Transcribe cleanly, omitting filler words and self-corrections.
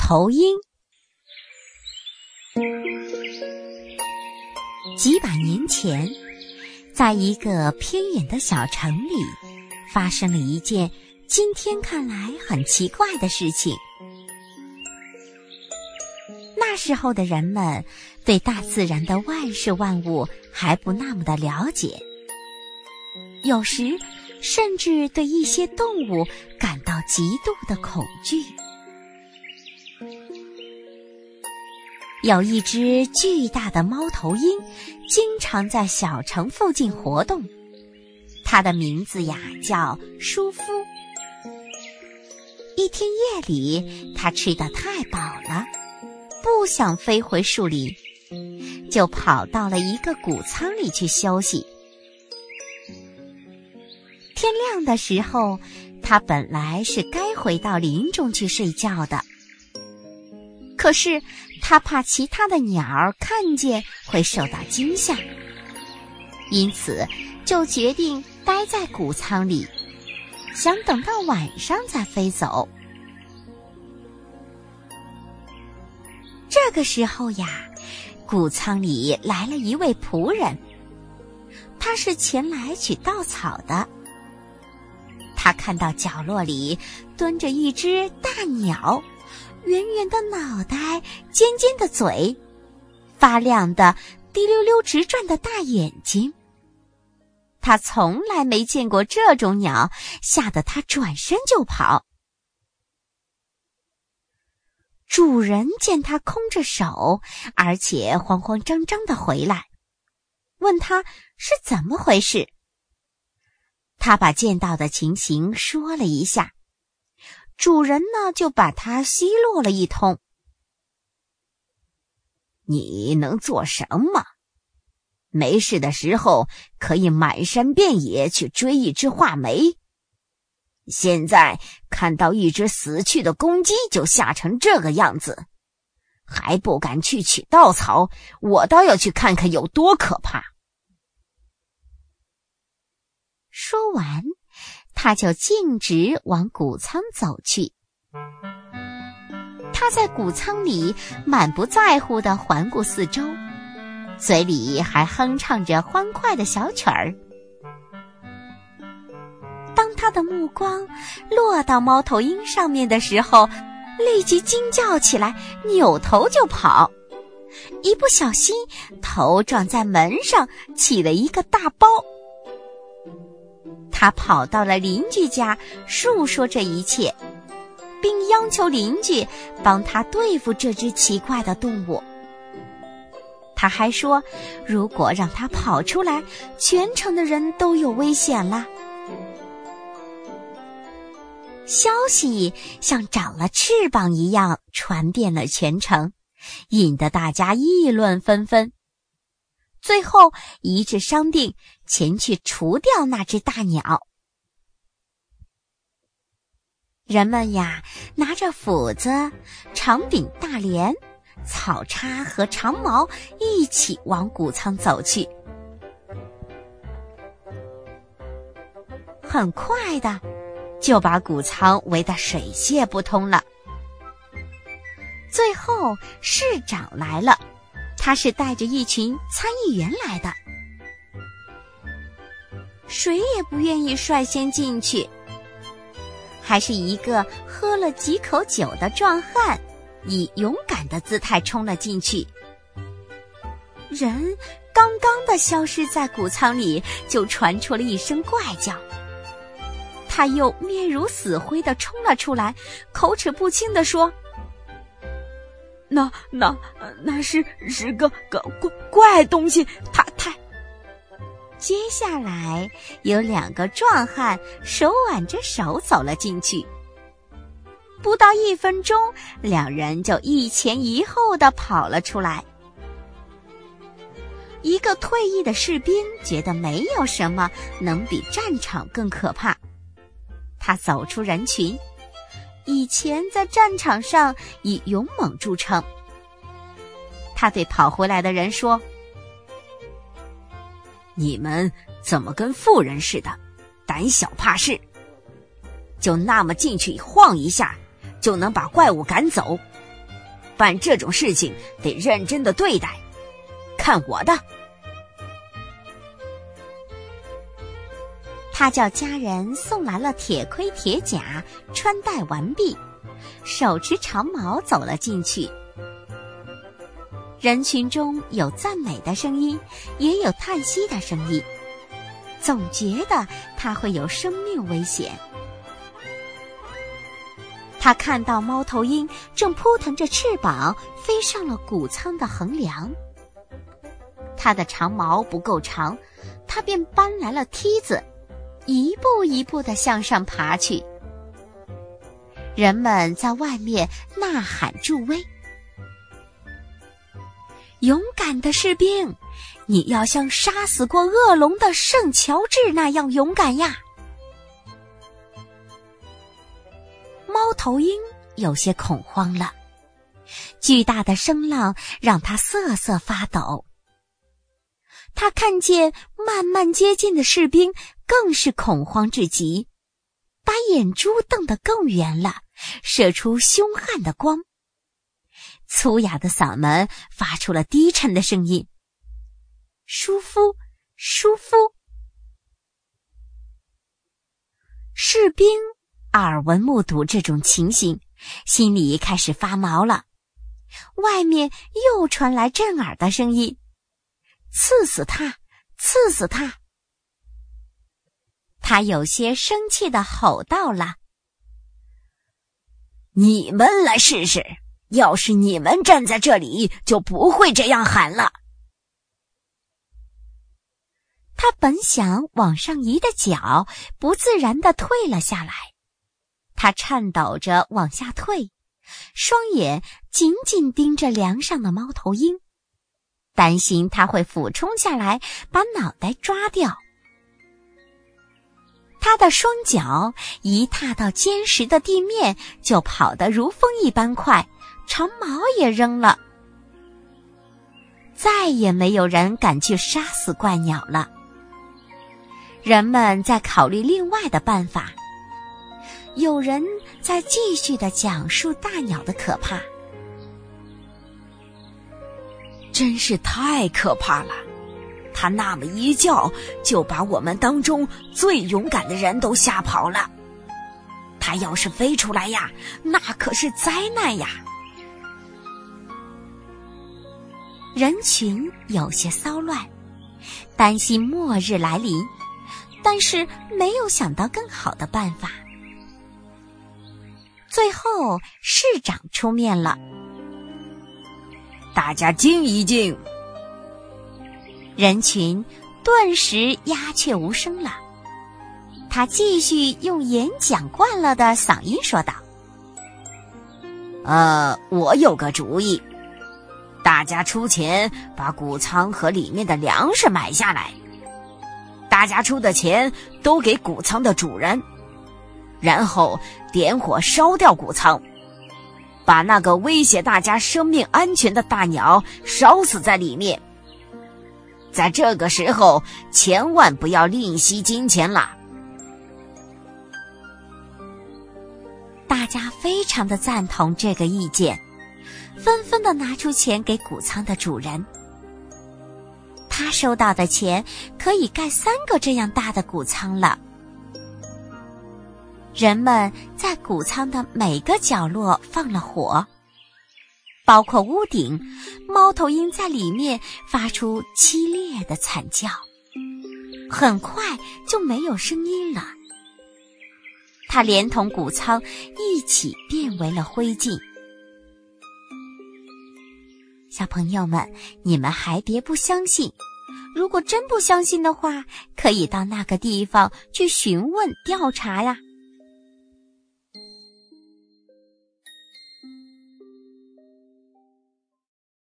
头鹰。几百年前，在一个偏远的小城里，发生了一件今天看来很奇怪的事情。那时候的人们对大自然的万事万物还不那么的了解，有时甚至对一些动物感到极度的恐惧。有一只巨大的猫头鹰经常在小城附近活动，它的名字呀叫舒夫。一天夜里，它吃得太饱了，不想飞回树林，就跑到了一个谷仓里去休息。天亮的时候，它本来是该回到林中去睡觉的，可是他怕其他的鸟儿看见会受到惊吓，因此就决定待在谷仓里，想等到晚上再飞走。这个时候呀，谷仓里来了一位仆人，他是前来取稻草的。他看到角落里蹲着一只大鸟，圆圆的脑袋，尖尖的嘴，发亮的滴溜溜直转的大眼睛。他从来没见过这种鸟，吓得他转身就跑。主人见他空着手，而且慌慌张张地回来，问他是怎么回事。他把见到的情形说了一下，主人呢就把他奚落了一通。 你能做什么？没事的时候可以满山遍野去追一只画眉，现在看到一只死去的公鸡就吓成这个样子，还不敢去取稻草，我倒要去看看有多可怕。 说完，他就径直往谷仓走去。他在谷仓里满不在乎地环顾四周，嘴里还哼唱着欢快的小曲儿。当他的目光落到猫头鹰上面的时候，立即惊叫起来，扭头就跑，一不小心头撞在门上，起了一个大包。他跑到了邻居家，述说这一切，并要求邻居帮他对付这只奇怪的动物。他还说，如果让他跑出来，全城的人都有危险了。消息像长了翅膀一样传遍了全城，引得大家议论纷纷。最后一致商定前去除掉那只大鸟。人们呀，拿着斧子、长柄大镰、草叉和长矛一起往谷仓走去。很快的，就把谷仓围得水泄不通了。最后市长来了，他是带着一群参议员来的，谁也不愿意率先进去，还是一个喝了几口酒的壮汉以勇敢的姿态冲了进去。人刚刚的消失在谷仓里，就传出了一声怪叫，他又面如死灰地冲了出来，口齿不清地说：那是个怪东西，太。接下来有两个壮汉手挽着手走了进去，不到1分钟，两人就一前一后地跑了出来。一个退役的士兵觉得没有什么能比战场更可怕，他走出人群，以前在战场上以勇猛著称。他对跑回来的人说： 你们怎么跟妇人似的，胆小怕事？就那么进去晃一下，就能把怪物赶走？ 办这种事情得认真的对待，看我的。 他叫家人送来了铁盔铁甲，穿戴完毕，手持长矛走了进去。人群中有赞美的声音，也有叹息的声音，总觉得他会有生命危险。他看到猫头鹰正扑腾着翅膀飞上了谷仓的横梁。他的长矛不够长，他便搬来了梯子，一步一步地向上爬去。人们在外面呐喊助威。勇敢的士兵，你要像杀死过恶龙的圣乔治那样勇敢呀！猫头鹰有些恐慌了，巨大的声浪让他瑟瑟发抖。他看见慢慢接近的士兵，更是恐慌至极，把眼珠瞪得更圆了，射出凶悍的光。粗哑的嗓门发出了低沉的声音：舒夫，舒夫。士兵耳闻目睹这种情形，心里开始发毛了。外面又传来震耳的声音：刺死他，刺死他！他有些生气地吼道了： 你们来试试，要是你们站在这里，就不会这样喊了。 他本想往上移的脚不自然地退了下来，他颤抖着往下退，双眼紧紧盯着梁上的猫头鹰，担心他会俯冲下来把脑袋抓掉。他的双脚一踏到坚实的地面，就跑得如风一般快，长矛也扔了。再也没有人敢去杀死怪鸟了。人们在考虑另外的办法，有人在继续地讲述大鸟的可怕。 真是太可怕了，他那么一叫，就把我们当中最勇敢的人都吓跑了。他要是飞出来呀，那可是灾难呀！ 人群有些骚乱，担心末日来临，但是没有想到更好的办法。最后市长出面了： 大家静一静。 人群顿时鸦雀无声了。他继续用演讲惯了的嗓音说道： 我有个主意，大家出钱把谷仓和里面的粮食买下来，大家出的钱都给谷仓的主人，然后点火烧掉谷仓，把那个威胁大家生命安全的大鸟烧死在里面。在这个时候，千万不要吝惜金钱啦！ 大家非常的赞同这个意见，纷纷的拿出钱给谷仓的主人。他收到的钱可以盖3个这样大的谷仓了。人们在谷仓的每个角落放了火，包括屋顶。猫头鹰在里面发出凄厉的惨叫，很快就没有声音了。它连同谷仓一起变为了灰烬。小朋友们，你们还别不相信，如果真不相信的话，可以到那个地方去询问调查呀。